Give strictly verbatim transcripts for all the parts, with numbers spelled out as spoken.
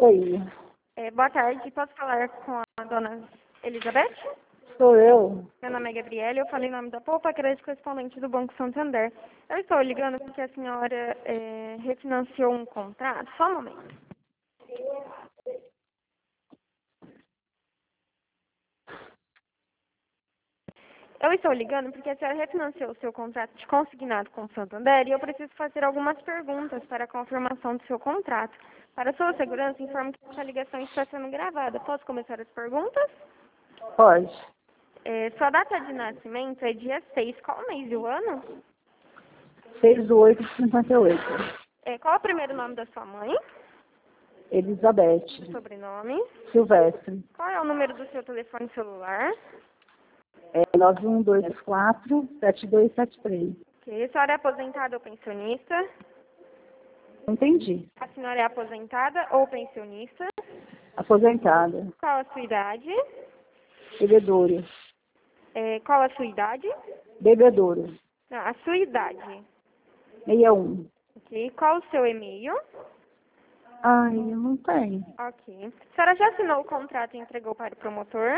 Oi, É, boa tarde, posso falar com a dona Elizabeth? sou eu. Meu nome é Gabriela, eu falei em nome da Poupa Crédito Correspondente do Banco Santander. Eu estou ligando porque a senhora é, refinanciou um contrato. Só um momento. Eu estou ligando porque a senhora refinanciou o seu contrato de consignado com o Santander e eu preciso fazer algumas perguntas para a confirmação do seu contrato. Para sua segurança, informo que essa ligação está sendo gravada. Posso começar as perguntas? Pode. É, sua data de nascimento é dia seis. Qual o mês e o ano? seis do oito de cinquenta e oito. É, qual é o primeiro nome da sua mãe? Elizabeth. Sobrenome? Silvestre. Qual é o número do seu telefone celular? É nove um dois quatro, sete dois sete três. Ok. A senhora é aposentada ou pensionista? Entendi. A senhora é aposentada ou pensionista? Aposentada. Qual a sua idade? Bebedouro. É, qual a sua idade? Bebedouro. Não, a sua idade. sessenta e um. Ok. Qual o seu e-mail? Ai, eu não tenho. Ok. A senhora já assinou o contrato e entregou para o promotor?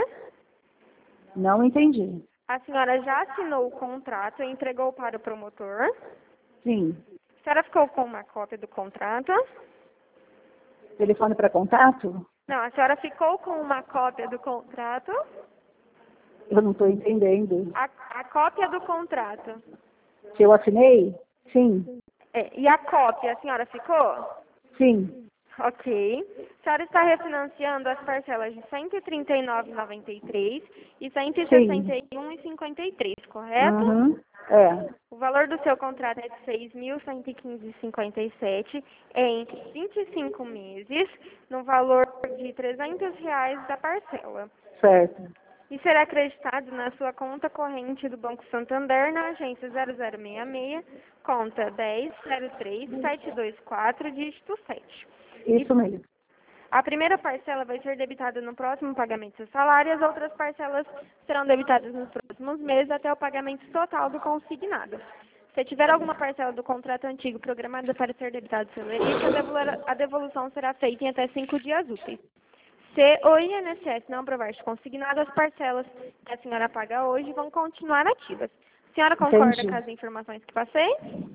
Não entendi. A senhora já assinou o contrato e entregou para o promotor? Sim. A senhora ficou com uma cópia do contrato? Telefone para contato? Não, a senhora ficou com uma cópia do contrato? Eu não estou entendendo. A, a cópia do contrato. Se eu assinei? Sim. É, e a cópia, a senhora ficou? Sim. Ok. A senhora está refinanciando as parcelas de cento e trinta e nove vírgula noventa e três e cento e sessenta Sim. e um vírgula cinquenta e três, correto? Uhum. É. O valor do seu contrato é de seis mil cento e quinze vírgula cinquenta e sete em vinte e cinco meses, no valor de trezentos reais da parcela. Certo. E será acreditado na sua conta corrente do Banco Santander na agência zero zero seis seis, conta dez zero três sete dois quatro, dígito sete. E Isso mesmo. a primeira parcela vai ser debitada no próximo pagamento do seu salário e as outras parcelas serão debitadas nos próximos meses até o pagamento total do consignado. Se tiver alguma parcela do contrato antigo programada para ser debitada pelo E R I C, a devolu- a devolução será feita em até cinco dias úteis. Se o I N S S não aprovar este consignado, as parcelas que a senhora paga hoje vão continuar ativas. A senhora concorda Entendi. com as informações que passei?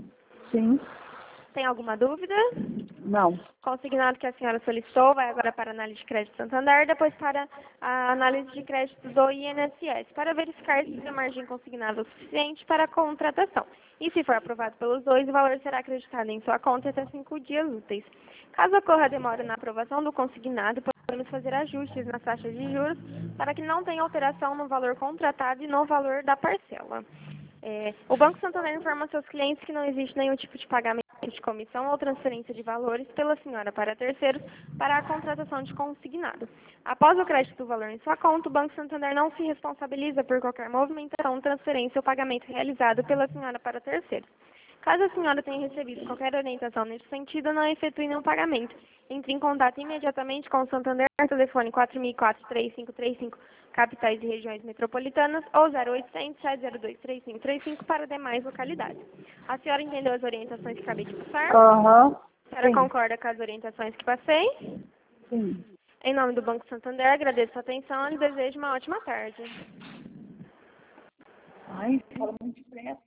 Sim. Tem alguma dúvida? Não. Consignado que a senhora solicitou vai agora para a análise de crédito Santander, depois para a análise de crédito do I N S S, para verificar se a margem consignada é o suficiente para a contratação. E se for aprovado pelos dois, o valor será acreditado em sua conta até cinco dias úteis. Caso ocorra demora na aprovação do consignado, podemos fazer ajustes nas taxas de juros para que não tenha alteração no valor contratado e no valor da parcela. É, o Banco Santander informa seus clientes que não existe nenhum tipo de pagamento de comissão ou transferência de valores pela senhora para terceiros para a contratação de consignado. Após o crédito do valor em sua conta, o Banco Santander não se responsabiliza por qualquer movimentação, transferência ou pagamento realizado pela senhora para terceiros. Caso a senhora tenha recebido qualquer orientação nesse sentido, não efetue nenhum pagamento. Entre em contato imediatamente com o Santander, telefone quatro mil e quatro, três cinco três cinco, capitais e regiões metropolitanas, ou zero oitocentos, sete zero dois, três cinco três cinco para demais localidades. A senhora entendeu as orientações que acabei de passar? Aham. A senhora Sim. concorda com as orientações que passei? Sim. Em nome do Banco Santander, agradeço a atenção e desejo uma ótima tarde. Ai, fala muito depressa.